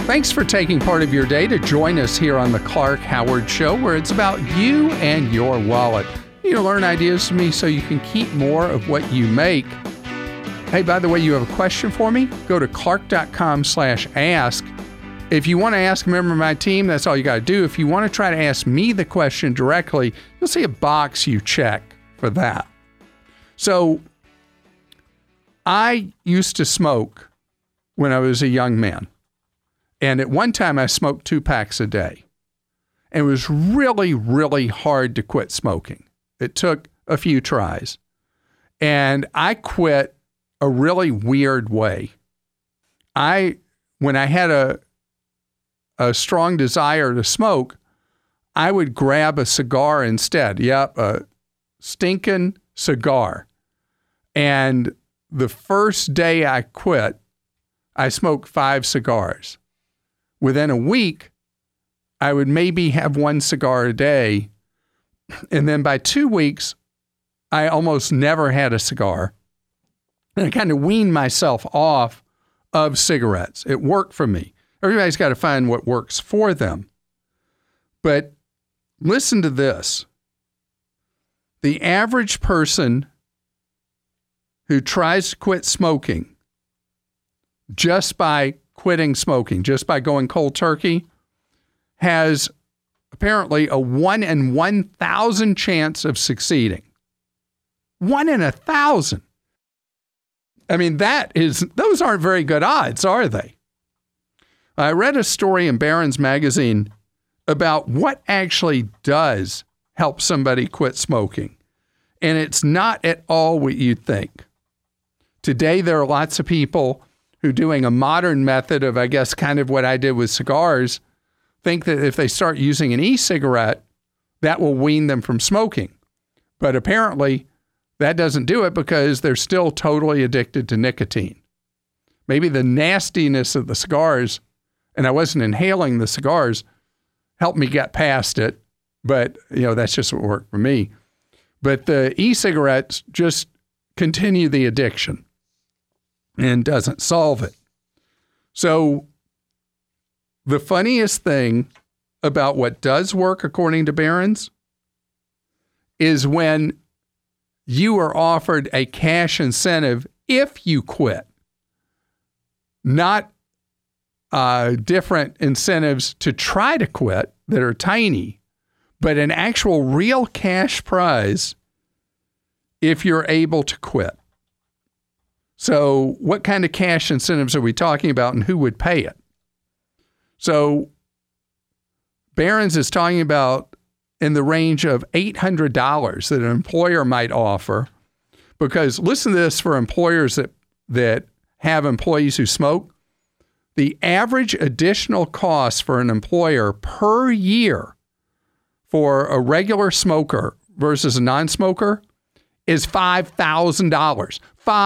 Thanks for taking part of your day to join us here on the Clark Howard Show, where it's about you and your wallet. You learn ideas from me so you can keep more of what you make. Hey, by the way, you have a question for me? Go to clark.com/ask. If you want to ask a member of my team, that's all you got to do. If you want to try to ask me the question directly, you'll see a box you check for that. So, I used to smoke when I was a young man. And at one time, I smoked 2 packs a day. And it was really, really hard to quit smoking. It took a few tries. And I quit a really weird way. When I had a strong desire to smoke, I would grab a cigar instead. Yep, a stinking cigar. And the first day I quit, I smoked 5 cigars. Within a week, I would maybe have 1 cigar a day. And then by 2 weeks, I almost never had a cigar. And I kind of weaned myself off of cigarettes. It worked for me. Everybody's got to find what works for them. But listen to this. The average person who tries to quit smoking just by quitting smoking, just by going cold turkey, has apparently a 1 in 1,000 chance of succeeding. 1 in 1,000. I mean, those aren't very good odds, are they? I read a story in Barron's magazine about what actually does help somebody quit smoking. And it's not at all what you'd think. Today, there are lots of people who, doing a modern method of, I guess, kind of what I did with cigars, think that if they start using an e-cigarette, that will wean them from smoking. But apparently, that doesn't do it because they're still totally addicted to nicotine. Maybe the nastiness of the cigars, and I wasn't inhaling the cigars, helped me get past it. But, that's just what worked for me. But the e-cigarettes just continue the addiction and doesn't solve it. So the funniest thing about what does work, according to Barron's, is when you are offered a cash incentive if you quit, not different incentives to try to quit that are tiny, but an actual real cash prize if you're able to quit. So what kind of cash incentives are we talking about, and who would pay it? So Barron's is talking about in the range of $800 that an employer might offer, because listen to this, for employers that have employees who smoke, the average additional cost for an employer per year for a regular smoker versus a non-smoker is $5,000.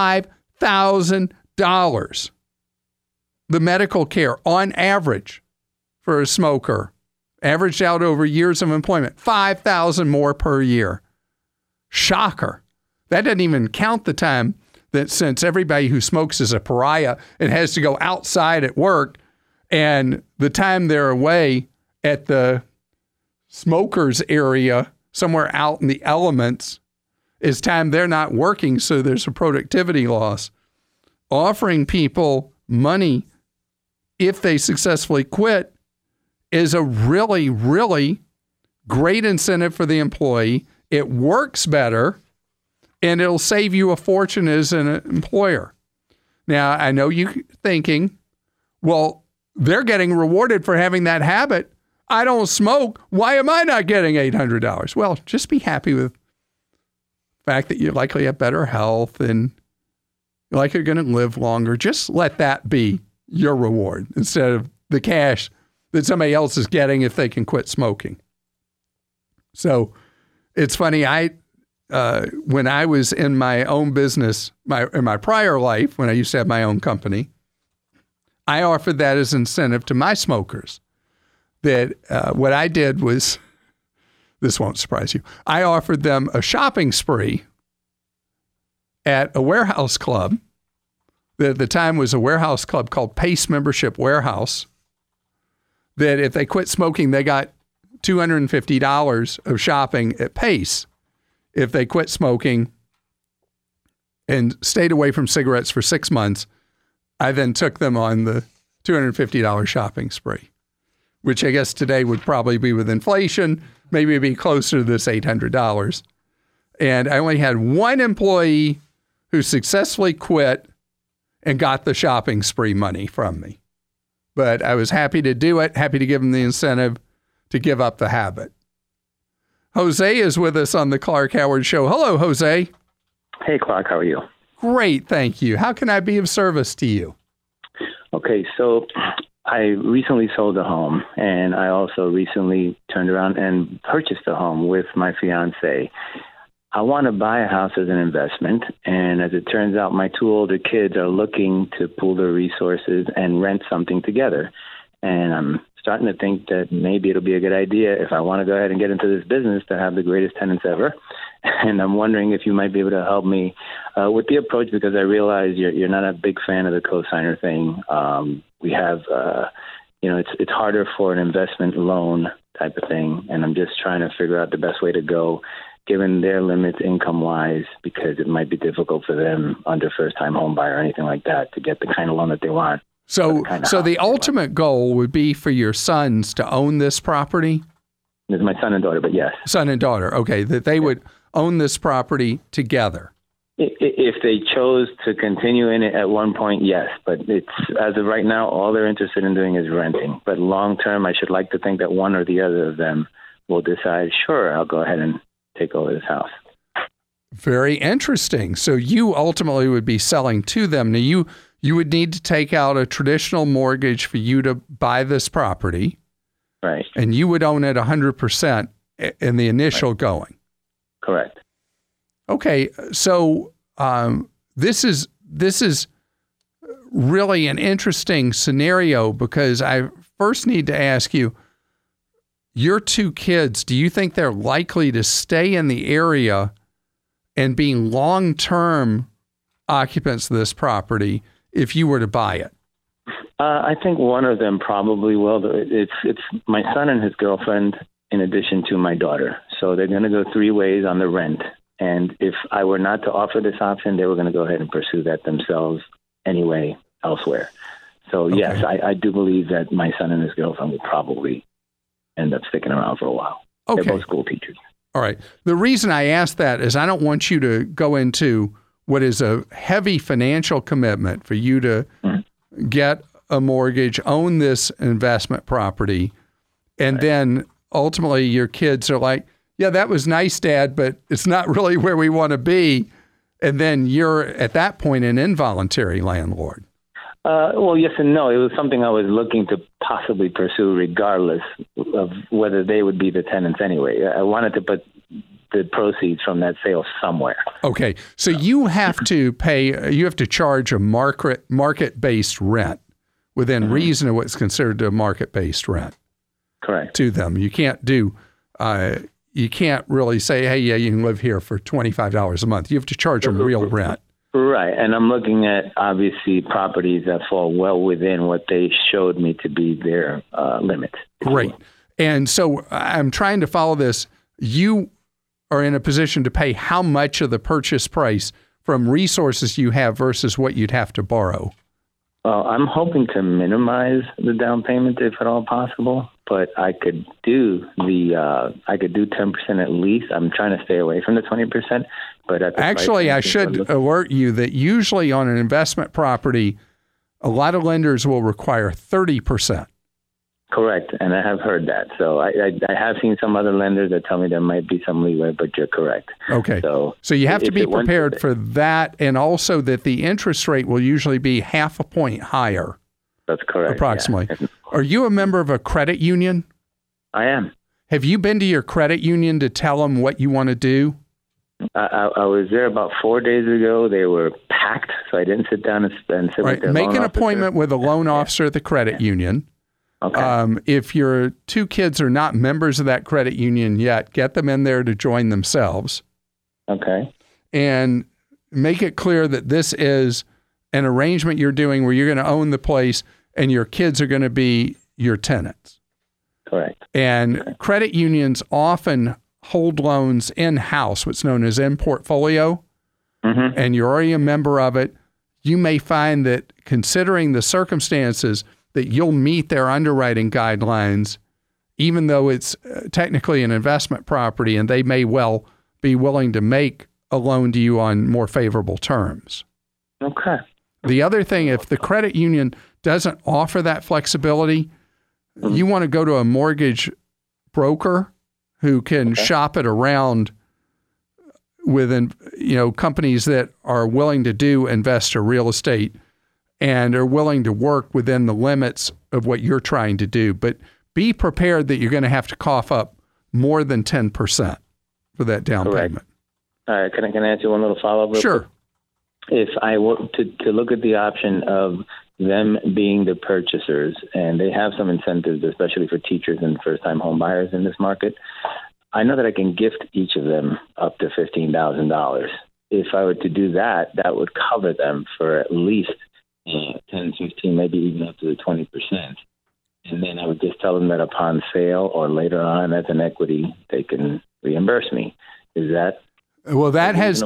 $5,000. The medical care on average for a smoker, averaged out over years of employment, $5,000 more per year. Shocker. That doesn't even count the time that, since everybody who smokes is a pariah and has to go outside at work, and the time they're away at the smokers area somewhere out in the elements is time they're not working, so there's a productivity loss. Offering people money if they successfully quit is a really, really great incentive for the employee. It works better, and it'll save you a fortune as an employer. Now, I know you're thinking, well, they're getting rewarded for having that habit. I don't smoke. Why am I not getting $800? Well, just be happy with fact that you likely have better health and like you're going to live longer. Just let that be your reward instead of the cash that somebody else is getting if they can quit smoking. So it's funny. When I was in my own business, in my prior life, when I used to have my own company, I offered that as incentive to my smokers. That what I did was, this won't surprise you, I offered them a shopping spree at a warehouse club that at the time was a warehouse club called Pace Membership Warehouse. that if they quit smoking, they got $250 of shopping at Pace. If they quit smoking and stayed away from cigarettes for 6 months, I then took them on the $250 shopping spree, which I guess today would probably be with inflation, maybe it'd be closer to this $800. And I only had one employee who successfully quit and got the shopping spree money from me. But I was happy to do it, happy to give them the incentive to give up the habit. Jose is with us on the Clark Howard Show. Hello, Jose. Hey, Clark. How are you? Great, thank you. How can I be of service to you? Okay, so I recently sold a home, and I also recently turned around and purchased a home with my fiance. I want to buy a house as an investment, and as it turns out, my two older kids are looking to pool their resources and rent something together. And I'm starting to think that maybe it'll be a good idea if I want to go ahead and get into this business to have the greatest tenants ever. And I'm wondering if you might be able to help me with the approach, because I realize you're not a big fan of the cosigner thing. We have, it's harder for an investment loan type of thing, and I'm just trying to figure out the best way to go, given their limits income-wise, because it might be difficult for them under first-time home buyer or anything like that to get the kind of loan that they want. So the ultimate goal would be for your sons to own this property? It's my son and daughter, but yes. Son and daughter, okay, that they would own this property together. If they chose to continue in it at one point, yes. But it's as of right now, all they're interested in doing is renting. But long-term, I should like to think that one or the other of them will decide, sure, I'll go ahead and take over this house. Very interesting. So you ultimately would be selling to them. Now, you would need to take out a traditional mortgage for you to buy this property. Right. And you would own it 100% in the initial going. Correct. Okay. So this is really an interesting scenario, because I first need to ask you, your two kids, do you think they're likely to stay in the area and be long-term occupants of this property if you were to buy it? I think one of them probably will. It's my son and his girlfriend in addition to my daughter. So they're going to go three ways on the rent. And if I were not to offer this option, they were going to go ahead and pursue that themselves anyway elsewhere. So, okay. Yes, I do believe that my son and his girlfriend will probably end up sticking around for a while. Okay. They're both school teachers. All right. The reason I ask that is I don't want you to go into what is a heavy financial commitment for you to get a mortgage, own this investment property, and then ultimately your kids are like, yeah, that was nice, Dad, but it's not really where we want to be. And then you're at that point an involuntary landlord. Well, yes and no. It was something I was looking to possibly pursue regardless of whether they would be the tenants anyway. I wanted to put the proceeds from that sale somewhere. Okay. So you have to charge a market-based rent within reason of what's considered a market-based rent. Correct. To them. You can't really say, hey, yeah, you can live here for $25 a month. You have to charge them real rent. Right. And I'm looking at, obviously, properties that fall well within what they showed me to be their limits. Great. And so I'm trying to follow this. You are in a position to pay how much of the purchase price from resources you have versus what you'd have to borrow? Well, I'm hoping to minimize the down payment if at all possible, but I could do 10% at least. I'm trying to stay away from the 20%. But actually, I should alert you that usually on an investment property, a lot of lenders will require 30%. Correct, and I have heard that. So I have seen some other lenders that tell me there might be some leeway, but you're correct. Okay. So you have to be prepared for that, and also that the interest rate will usually be half a point higher. That's correct. Approximately. Yeah. Are you a member of a credit union? I am. Have you been to your credit union to tell them what you want to do? I was there about 4 days ago. They were packed, so I didn't sit down and sit with their loan officer. Make an appointment with a loan officer at the credit union. Okay. If your two kids are not members of that credit union yet, get them in there to join themselves. Okay. And make it clear that this is an arrangement you're doing where you're going to own the place and your kids are going to be your tenants. Correct. And credit unions often hold loans in-house, what's known as in portfolio, and you're already a member of it. You may find that, considering the circumstances, that you'll meet their underwriting guidelines, even though it's technically an investment property, and they may well be willing to make a loan to you on more favorable terms. Okay. The other thing, if the credit union doesn't offer that flexibility, you want to go to a mortgage broker who can shop it around with, companies that are willing to do investor real estate and are willing to work within the limits of what you're trying to do. But be prepared that you're going to have to cough up more than 10% for that down payment. All right. Can I ask you one little follow-up? Sure. If I were to look at the option of them being the purchasers, and they have some incentives, especially for teachers and first-time home buyers in this market, I know that I can gift each of them up to $15,000. If I were to do that, that would cover them for at least 10, 15, maybe even up to the 20%. And then I would just tell them that upon sale or later on as an equity, they can reimburse me. Is that? Well, that has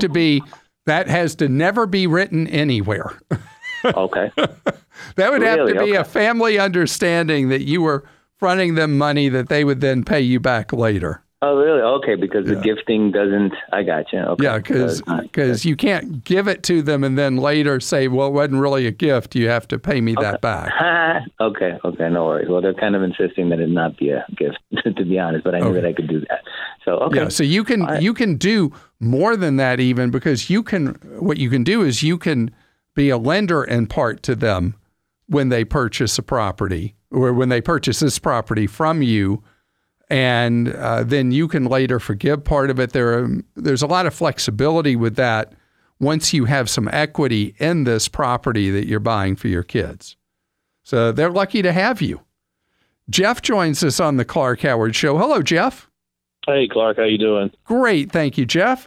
to never be written anywhere. Okay. That would have to be a family understanding that you were fronting them money that they would then pay you back later. Oh, really? Okay, because the gifting doesn't, I got you. Okay. Yeah, because you can't give it to them and then later say, well, it wasn't really a gift. You have to pay me that back. Okay, no worries. Well, they're kind of insisting that it not be a gift, to be honest, but I knew that I could do that. So, okay. Yeah, so you can do more than that even, because what you can do is you can be a lender in part to them when they purchase a property, or when they purchase this property from you. And then you can later forgive part of it. There's a lot of flexibility with that once you have some equity in this property that you're buying for your kids. So they're lucky to have you. Jeff joins us on the Clark Howard Show. Hello, Jeff. Hey, Clark. How you doing? Great. Thank you, Jeff.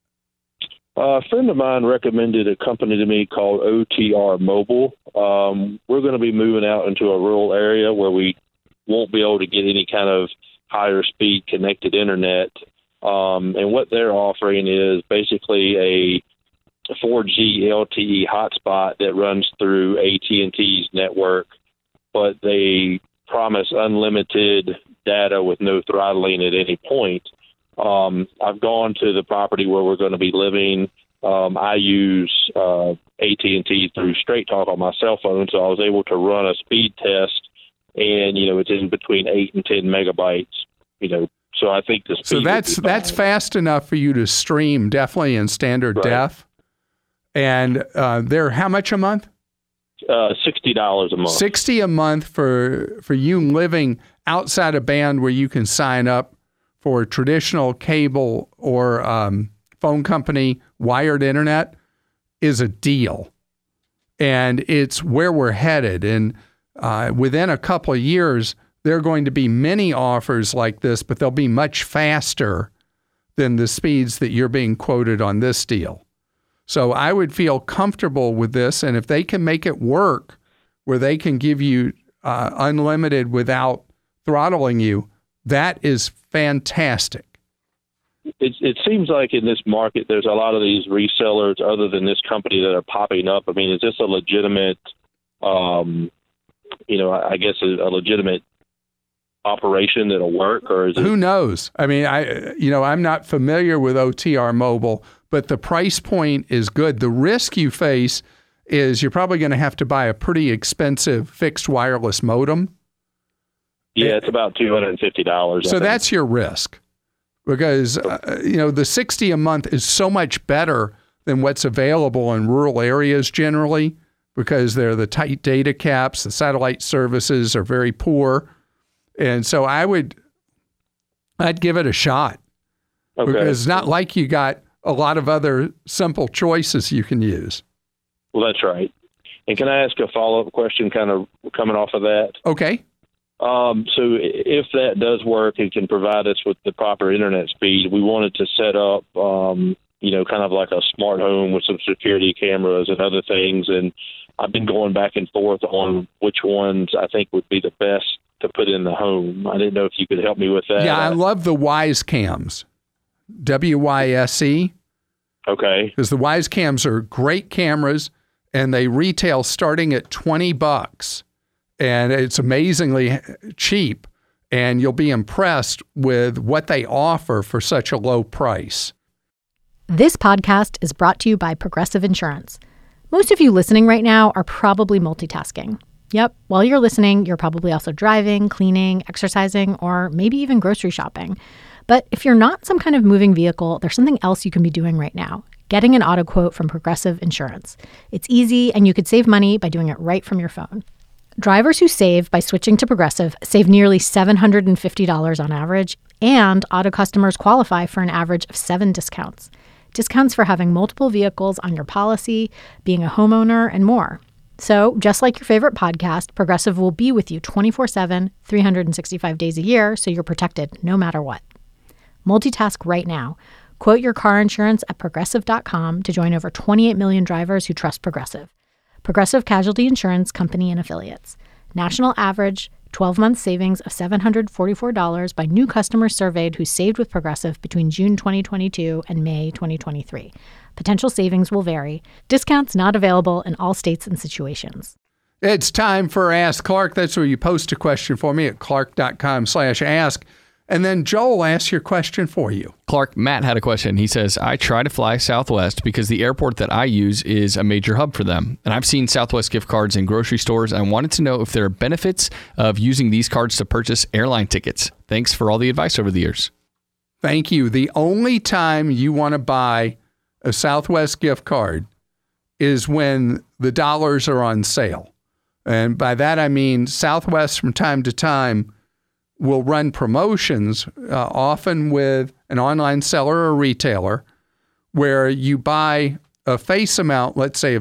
A friend of mine recommended a company to me called OTR Mobile. We're going to be moving out into a rural area where we won't be able to get any kind of higher speed connected internet. And what they're offering is basically a 4G LTE hotspot that runs through AT&T's network, but they promise unlimited data with no throttling at any point. I've gone to the property where we're going to be living. I use AT&T through Straight Talk on my cell phone, so I was able to run a speed test, and it's in between 8 and 10 megabytes. So I think the speed. So that's fast enough for you to stream, definitely in standard def. And they're how much a month? $60 a month. $60 a month for you living outside a band where you can sign up for traditional cable or phone company wired internet is a deal. And it's where we're headed. And within a couple of years, there are going to be many offers like this, but they'll be much faster than the speeds that you're being quoted on this deal. So I would feel comfortable with this. And if they can make it work where they can give you unlimited without throttling you, that is fantastic. It seems like in this market, there's a lot of these resellers other than this company that are popping up. I mean, is this a legitimate, I guess a legitimate operation that'll work, or is it? Who knows? I mean, I'm not familiar with OTR Mobile, but the price point is good. The risk you face is you're probably going to have to buy a pretty expensive fixed wireless modem. Yeah, it's about $250. So that's your risk, because the $60 a month is so much better than what's available in rural areas generally, because they're the tight data caps. The satellite services are very poor, and so I'd give it a shot. Okay. Because it's not like you got a lot of other simple choices you can use. Well, that's right. And can I ask a follow-up question, kind of coming off of that? Okay. So if that does work and can provide us with the proper internet speed, we wanted to set up, kind of like a smart home with some security cameras and other things. And I've been going back and forth on which ones I think would be the best to put in the home. I didn't know if you could help me with that. Yeah, I love the Wyze Cams. WYSE. Okay. Because the Wyze Cams are great cameras, and they retail starting at $20. And it's amazingly cheap, and you'll be impressed with what they offer for such a low price. This podcast is brought to you by Progressive Insurance. Most of you listening right now are probably multitasking. Yep, while you're listening, you're probably also driving, cleaning, exercising, or maybe even grocery shopping. But if you're not some kind of moving vehicle, there's something else you can be doing right now: getting an auto quote from Progressive Insurance. It's easy, and you could save money by doing it right from your phone. Drivers who save by switching to Progressive save nearly $750 on average, and auto customers qualify for an average of 7 discounts. Discounts for having multiple vehicles on your policy, being a homeowner, and more. So, just like your favorite podcast, Progressive will be with you 24/7, 365 days a year, so you're protected no matter what. Multitask right now. Quote your car insurance at Progressive.com to join over 28 million drivers who trust Progressive. Progressive Casualty Insurance Company and Affiliates. National average 12-month savings of $744 by new customers surveyed who saved with Progressive between June 2022 and May 2023. Potential savings will vary. Discounts not available in all states and situations. It's time for Ask Clark. That's where you post a question for me at clark.com/ask. And then Joel asks your question for you. Clark, Matt had a question. He says, I try to fly Southwest because the airport that I use is a major hub for them. And I've seen Southwest gift cards in grocery stores. I wanted to know if there are benefits of using these cards to purchase airline tickets. Thanks for all the advice over the years. Thank you. The only time you want to buy a Southwest gift card is when the dollars are on sale. And by that, I mean Southwest from time to time will run promotions, often with an online seller or retailer, where you buy a face amount, let's say, of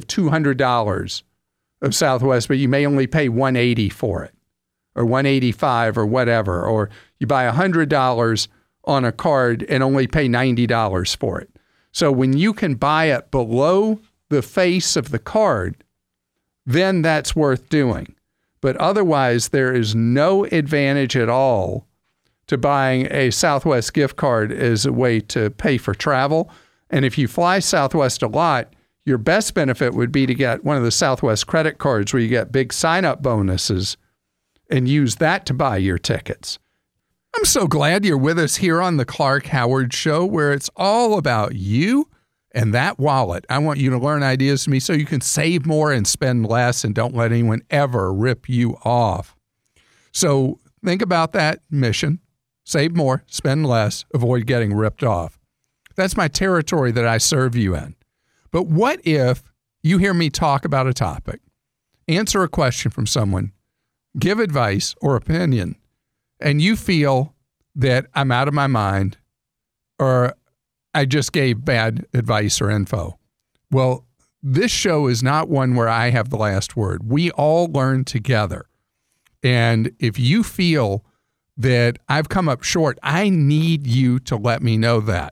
$200 of Southwest, but you may only pay $180 for it, or $185 or whatever, or you buy $100 on a card and only pay $90 for it. So when you can buy it below the face of the card, then that's worth doing. But otherwise, there is no advantage at all to buying a Southwest gift card as a way to pay for travel. And if you fly Southwest a lot, your best benefit would be to get one of the Southwest credit cards where you get big sign-up bonuses and use that to buy your tickets. I'm so glad you're with us here on the Clark Howard Show, where it's all about you and that wallet. I want you to learn ideas from me so you can save more and spend less and don't let anyone ever rip you off. So think about that mission. Save more, spend less, avoid getting ripped off. That's my territory that I serve you in. But what if you hear me talk about a topic, answer a question from someone, give advice or opinion, and you feel that I'm out of my mind or I just gave bad advice or info? Well, this show is not one where I have the last word. We all learn together. And if you feel that I've come up short, I need you to let me know that.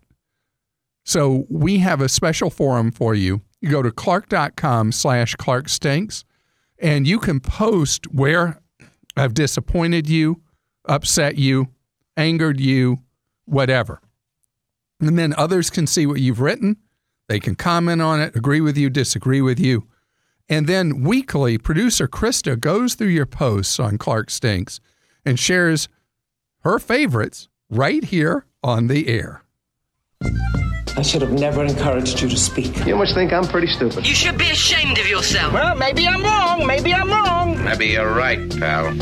So we have a special forum for you. You go to clark.com/ClarkStinks, and you can post where I've disappointed you, upset you, angered you, whatever. And then others can see what you've written. They can comment on it, agree with you, disagree with you. And then weekly, producer Krista goes through your posts on Clark Stinks and shares her favorites right here on the air. I should have never encouraged you to speak. You must think I'm pretty stupid. You should be ashamed of yourself. Well, maybe I'm wrong. Maybe I'm wrong. Maybe you're right, pal.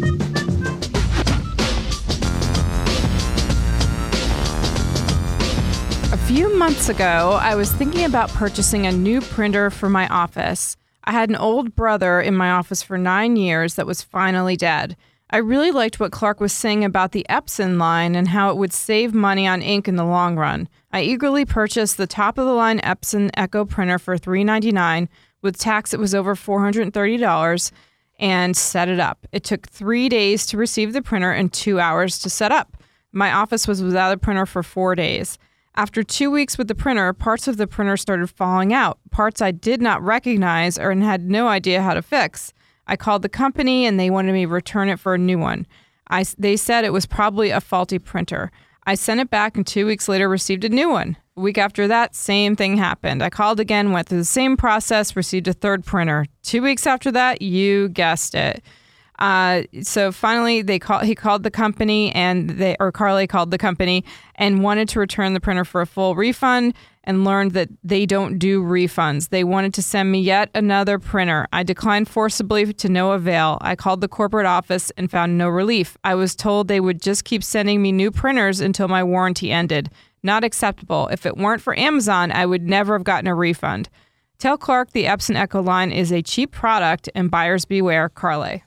A few months ago, I was thinking about purchasing a new printer for my office. I had an old brother in my office for 9 years that was finally dead. I really liked what Clark was saying about the Epson line and how it would save money on ink in the long run. I eagerly purchased the top-of-the-line Epson Echo printer for $399. With tax, it was over $430, and set it up. It took 3 days to receive the printer and 2 hours to set up. My office was without a printer for 4 days. After 2 weeks with the printer, parts of the printer started falling out, parts I did not recognize or had no idea how to fix. I called the company and they wanted me to return it for a new one. They said it was probably a faulty printer. I sent it back and 2 weeks later received a new one. A week after that, same thing happened. I called again, went through the same process, received a third printer. 2 weeks after that, you guessed it. So finally, he called the company Carly called the company and wanted to return the printer for a full refund and learned that they don't do refunds. They wanted to send me yet another printer. I declined forcibly to no avail. I called the corporate office and found no relief. I was told they would just keep sending me new printers until my warranty ended. Not acceptable. If it weren't for Amazon, I would never have gotten a refund. Tell Clark the Epson Echo line is a cheap product and buyers beware, Carly.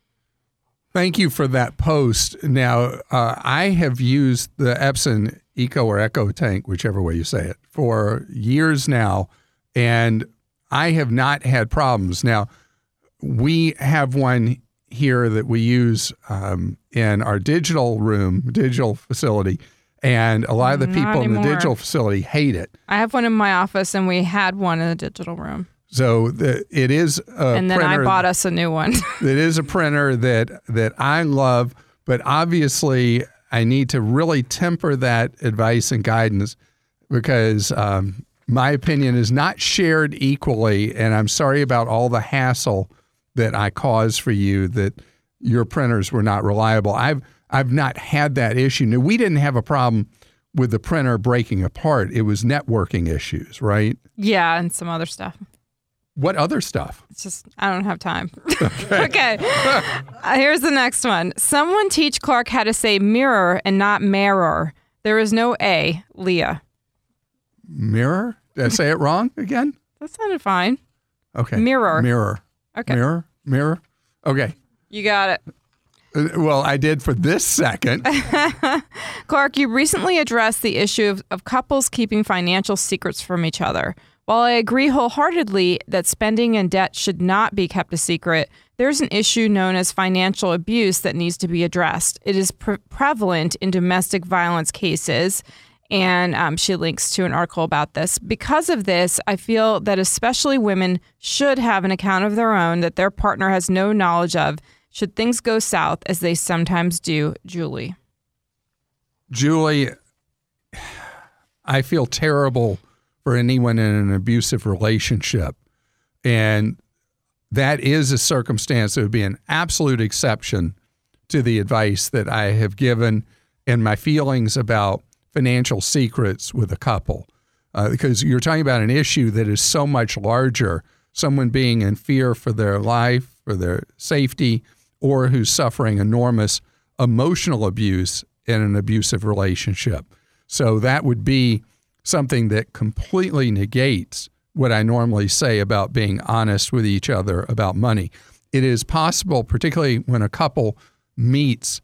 Thank you for that post. Now, I have used the Epson Eco or Echo tank, whichever way you say it, for years now, and I have not had problems. Now, we have one here that we use in our digital facility, and a lot of the people in the digital facility hate it. I have one in my office, and we had one in the digital room. So it is a printer. And then I bought us a new one. It is a printer that I love, but obviously I need to really temper that advice and guidance because my opinion is not shared equally, and I'm sorry about all the hassle that I caused for you that your printers were not reliable. I've not had that issue. Now, we didn't have a problem with the printer breaking apart. It was networking issues, right? Yeah, and some other stuff. What other stuff? It's just, I don't have time. Okay. Here's the next one. Someone teach Clark how to say mirror and not mirror. There is no A. Leah. Mirror? Did I say it wrong again? That sounded fine. Okay. Mirror. Okay. Mirror. Okay. You got it. Well, I did for this second. Clark, you recently addressed the issue of couples keeping financial secrets from each other. While I agree wholeheartedly that spending and debt should not be kept a secret, there's an issue known as financial abuse that needs to be addressed. It is prevalent in domestic violence cases, and she links to an article about this. Because of this, I feel that especially women should have an account of their own that their partner has no knowledge of should things go south, as they sometimes do. Julie, I feel terrible for anyone in an abusive relationship. And that is a circumstance that would be an absolute exception to the advice that I have given and my feelings about financial secrets with a couple. Because you're talking about an issue that is so much larger, someone being in fear for their life, for their safety, or who's suffering enormous emotional abuse in an abusive relationship. So that would be something that completely negates what I normally say about being honest with each other about money. It is possible, particularly when a couple meets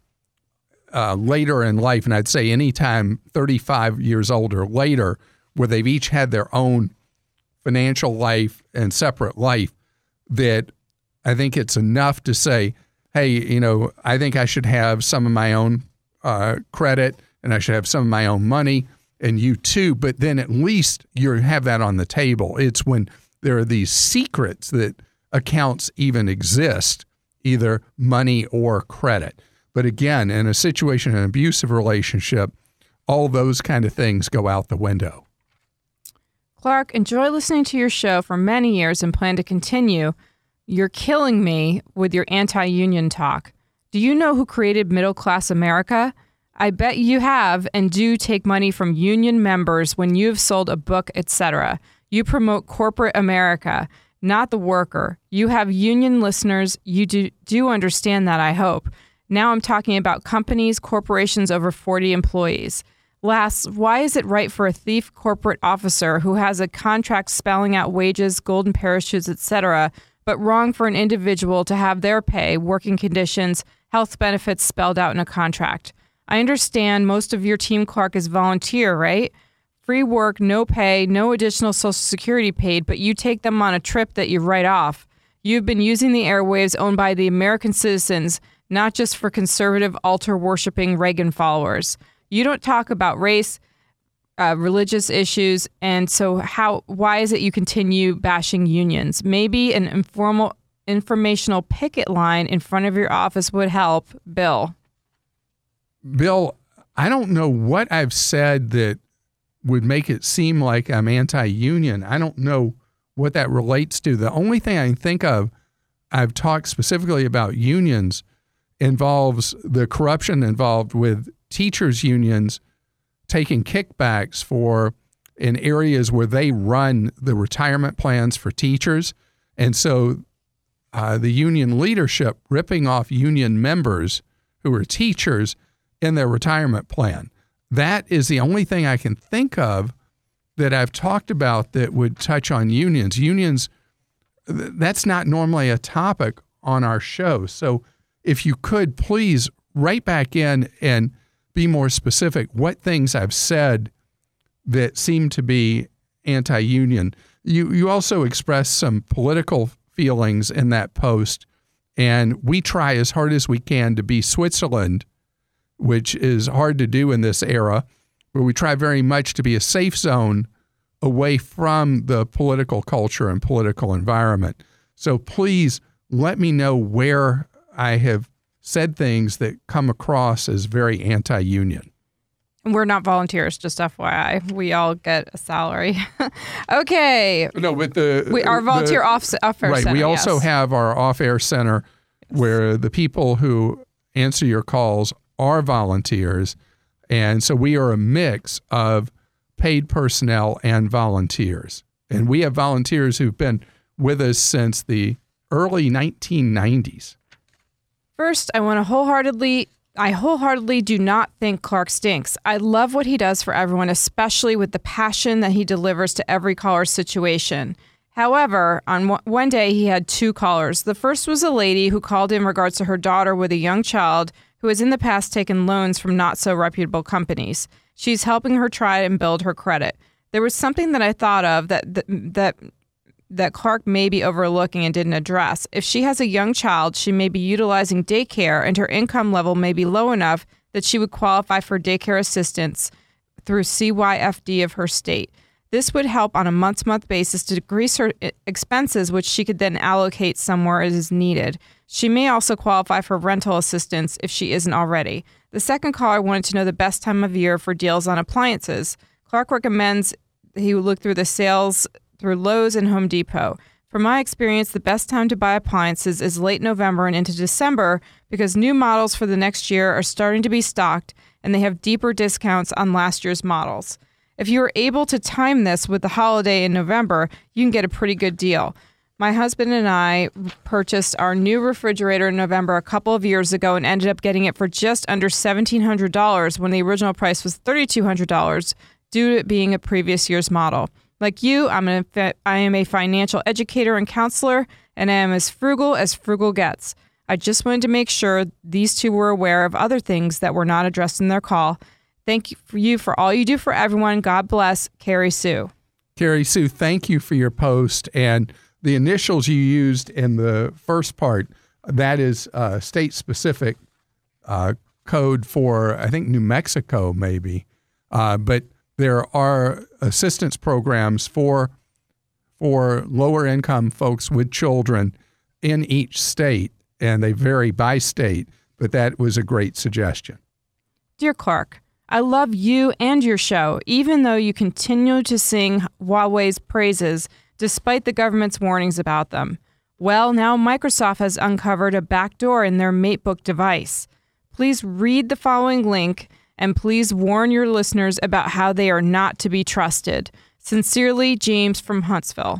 later in life, and I'd say anytime 35 years old or later, where they've each had their own financial life and separate life, that I think it's enough to say, hey, I think I should have some of my own credit and I should have some of my own money. And you too, but then at least you have that on the table. It's when there are these secrets that accounts even exist, either money or credit. But again, in a situation, an abusive relationship, all those kind of things go out the window. Clark, enjoy listening to your show for many years and plan to continue. You're killing me with your anti-union talk. Do you know who created middle-class America? I bet you have and do take money from union members when you've sold a book, etc. You promote corporate America, not the worker. You have union listeners. You do understand that, I hope. Now I'm talking about companies, corporations over 40 employees. Last, why is it right for a thief corporate officer who has a contract spelling out wages, golden parachutes, etc., but wrong for an individual to have their pay, working conditions, health benefits spelled out in a contract? I understand most of your team, Clark, is volunteer, right? Free work, no pay, no additional Social Security paid, but you take them on a trip that you write off. You've been using the airwaves owned by the American citizens, not just for conservative, altar-worshipping Reagan followers. You don't talk about race, religious issues, and so why is it you continue bashing unions? Maybe an informal informational picket line in front of your office would help. Bill. Bill, I don't know what I've said that would make it seem like I'm anti-union. I don't know what that relates to. The only thing I can think of, I've talked specifically about unions, involves the corruption involved with teachers' unions taking kickbacks in areas where they run the retirement plans for teachers. And so the union leadership ripping off union members who are teachers in their retirement plan. That is the only thing I can think of that I've talked about that would touch on unions. Unions, that's not normally a topic on our show. So if you could please write back in and be more specific what things I've said that seem to be anti-union. You also expressed some political feelings in that post, and we try as hard as we can to be Switzerland, which is hard to do in this era, where we try very much to be a safe zone away from the political culture and political environment. So please let me know where I have said things that come across as very anti-union. We're not volunteers, just FYI. We all get a salary. Okay. No, but our volunteer off-air right, center. We also have our off-air center where the people who answer your calls are volunteers. And so we are a mix of paid personnel and volunteers. And we have volunteers who've been with us since the early 1990s. First, I wholeheartedly do not think Clark stinks. I love what he does for everyone, especially with the passion that he delivers to every caller's situation. However, on one day he had two callers. The first was a lady who called in regards to her daughter with a young child who has in the past taken loans from not so reputable companies. She's helping her try and build her credit. There was something that I thought of that Clark may be overlooking and didn't address. If she has a young child, she may be utilizing daycare, and her income level may be low enough that she would qualify for daycare assistance through CYFD of her state. This would help on a month-to-month basis to decrease her expenses, which she could then allocate somewhere as needed. She may also qualify for rental assistance if she isn't already. The second caller wanted to know the best time of year for deals on appliances. Clark recommends he would look through the sales through Lowe's and Home Depot. From my experience, the best time to buy appliances is late November and into December because new models for the next year are starting to be stocked and they have deeper discounts on last year's models. If you are able to time this with the holiday in November, you can get a pretty good deal. My husband and I purchased our new refrigerator in November a couple of years ago and ended up getting it for just under $1,700 when the original price was $3,200 due to it being a previous year's model. Like you, I am a financial educator and counselor, and I am as frugal gets. I just wanted to make sure these two were aware of other things that were not addressed in their call. Thank you for all you do for everyone. God bless, Carrie Sue. Carrie Sue, thank you for your post. And the initials you used in the first part, that is state-specific code for, I think, New Mexico maybe. But there are assistance programs for lower-income folks with children in each state, and they vary by state. But that was a great suggestion. Dear Clark, I love you and your show, even though you continue to sing Huawei's praises despite the government's warnings about them. Well, now Microsoft has uncovered a backdoor in their MateBook device. Please read the following link, and please warn your listeners about how they are not to be trusted. Sincerely, James from Huntsville.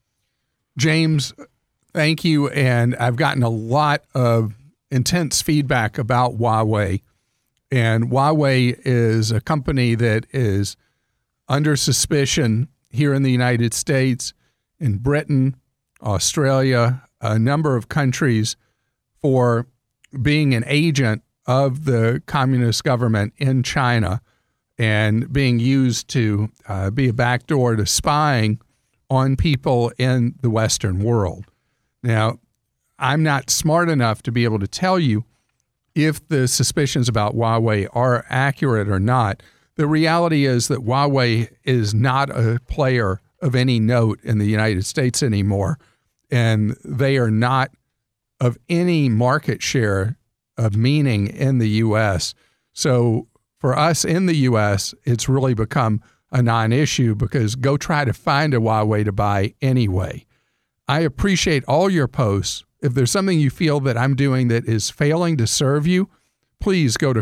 James, thank you. And I've gotten a lot of intense feedback about Huawei. And Huawei is a company that is under suspicion here in the United States, in Britain, Australia, a number of countries for being an agent of the communist government in China and being used to be a backdoor to spying on people in the Western world. Now, I'm not smart enough to be able to tell you if the suspicions about Huawei are accurate or not. The reality is that Huawei is not a player of any note in the United States anymore. and they are not of any market share of meaning in the U.S. So for us in the U.S., it's really become a non-issue because go try to find a Huawei to buy anyway. I appreciate all your posts. If there's something you feel that I'm doing that is failing to serve you, please go to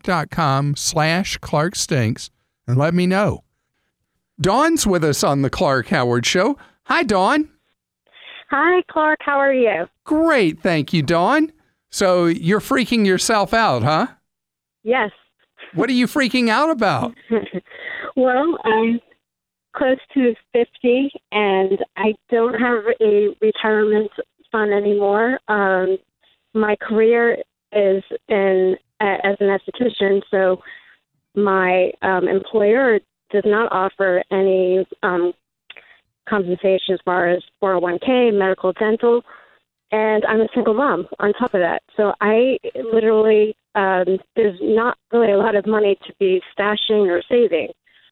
clark.com/ClarkStinks and let me know. Dawn's with us on the Clark Howard Show. Hi, Dawn. Hi, Clark. How are you? Great. Thank you, Dawn. So you're freaking yourself out, huh? Yes. What are you freaking out about? Well, I'm close to 50, and I don't have a retirement fund anymore. My career is as an esthetician, so my employer does not offer any compensation as far as 401k, medical, dental, and I'm a single mom on top of that. So I literally, there's not really a lot of money to be stashing or saving.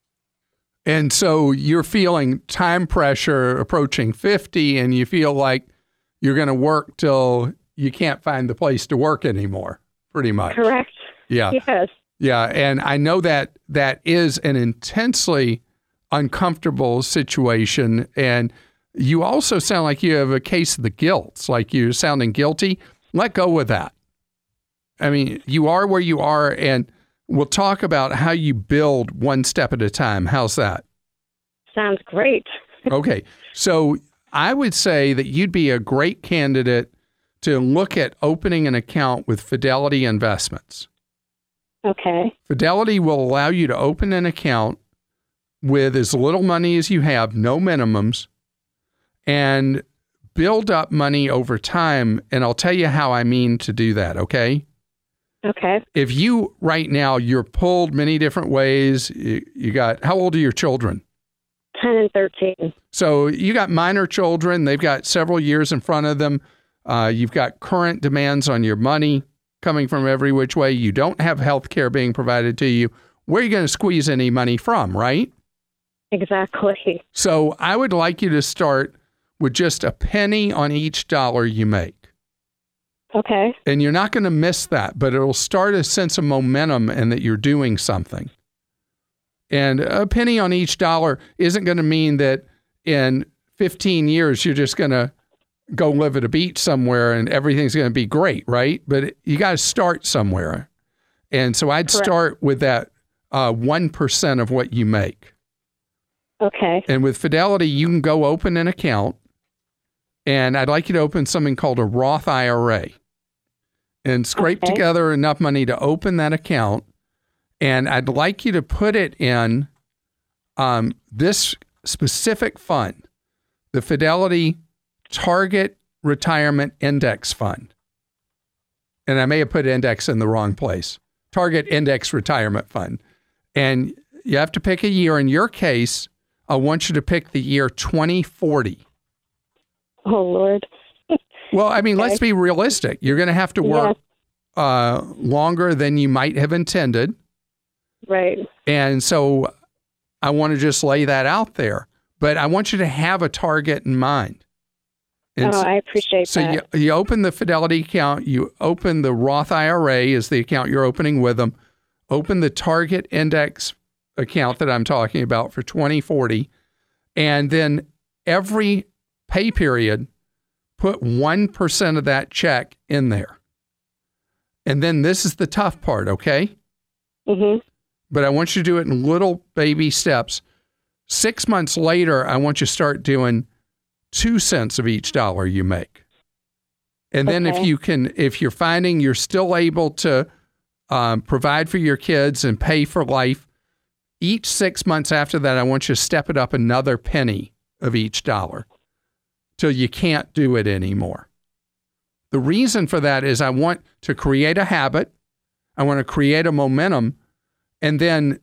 And so you're feeling time pressure approaching 50, and you feel like you're going to work till you can't find the place to work anymore, pretty much. Correct. Yeah. Yes. Yeah. And I know that that is an intensely uncomfortable situation. And you also sound like you have a case of the guilt, like you're sounding guilty. Let go of that. I mean, you are where you are, and we'll talk about how you build one step at a time. How's that? Sounds great. Okay. So I would say that you'd be a great candidate to look at opening an account with Fidelity Investments. Okay. Fidelity will allow you to open an account with as little money as you have, no minimums, and build up money over time. And I'll tell you how I mean to do that, okay? Okay. If you, right now, you're pulled many different ways, you got, how old are your children? 10 and 13. So you got minor children. They've got several years in front of them. You've got current demands on your money coming from every which way. You don't have health care being provided to you. Where are you going to squeeze any money from, right? Exactly. So I would like you to start with just a penny on each dollar you make. Okay. And you're not going to miss that, but it'll start a sense of momentum and that you're doing something. And a penny on each dollar isn't going to mean that in 15 years you're just going to go live at a beach somewhere and everything's going to be great, right? But you got to start somewhere. And so I'd Correct. start with that 1% of what you make. Okay. And with Fidelity, you can go open an account, and I'd like you to open something called a Roth IRA and scrape together enough money to open that account. And I'd like you to put it in this specific fund, the Fidelity Target Retirement Index Fund. And I may have put index in the wrong place. Target Index Retirement Fund. And you have to pick a year. In your case, I want you to pick the year 2040. Oh, Lord. Well, I mean, let's be realistic. You're going to have to work longer than you might have intended. Right. And so I want to just lay that out there. But I want you to have a target in mind. And I appreciate that. So you open the Fidelity account, you open the Roth IRA is the account you're opening with them, open the Target Index account that I'm talking about for 2040, and then every pay period, put 1% of that check in there. And then this is the tough part, okay? Mm-hmm. But I want you to do it in little baby steps. 6 months later, I want you to start doing 2 cents of each dollar you make. And then if you're finding you're still able to provide for your kids and pay for life, each 6 months after that, I want you to step it up another penny of each dollar till you can't do it anymore. The reason for that is I want to create a habit. I want to create a momentum. And then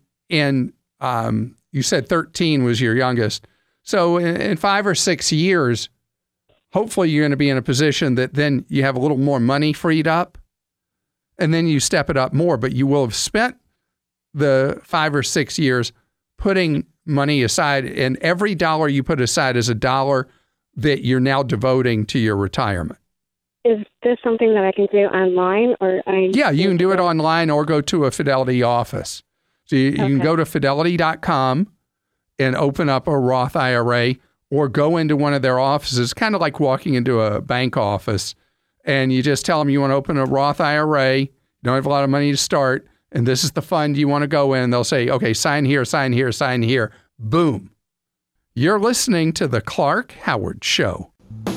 you said 13 was your youngest. So in 5 or 6 years, hopefully you're going to be in a position that then you have a little more money freed up, and then you step it up more. But you will have spent the 5 or 6 years putting money aside, and every dollar you put aside is a dollar that you're now devoting to your retirement. Is this something that I can do online, or Yeah, you can do it online or go to a Fidelity office. So you can go to fidelity.com and open up a Roth IRA, or go into one of their offices, kind of like walking into a bank office, and you just tell them you want to open a Roth IRA, you don't have a lot of money to start, and this is the fund you want to go in. They'll say, okay, sign here, sign here, sign here. Boom. You're listening to The Clark Howard Show.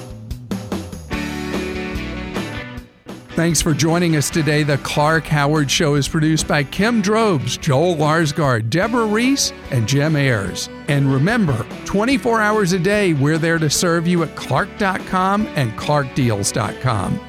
Thanks for joining us today. The Clark Howard Show is produced by Kim Drobes, Joel Larsgaard, Deborah Reese, and Jim Ayers. And remember, 24 hours a day, we're there to serve you at Clark.com and ClarkDeals.com.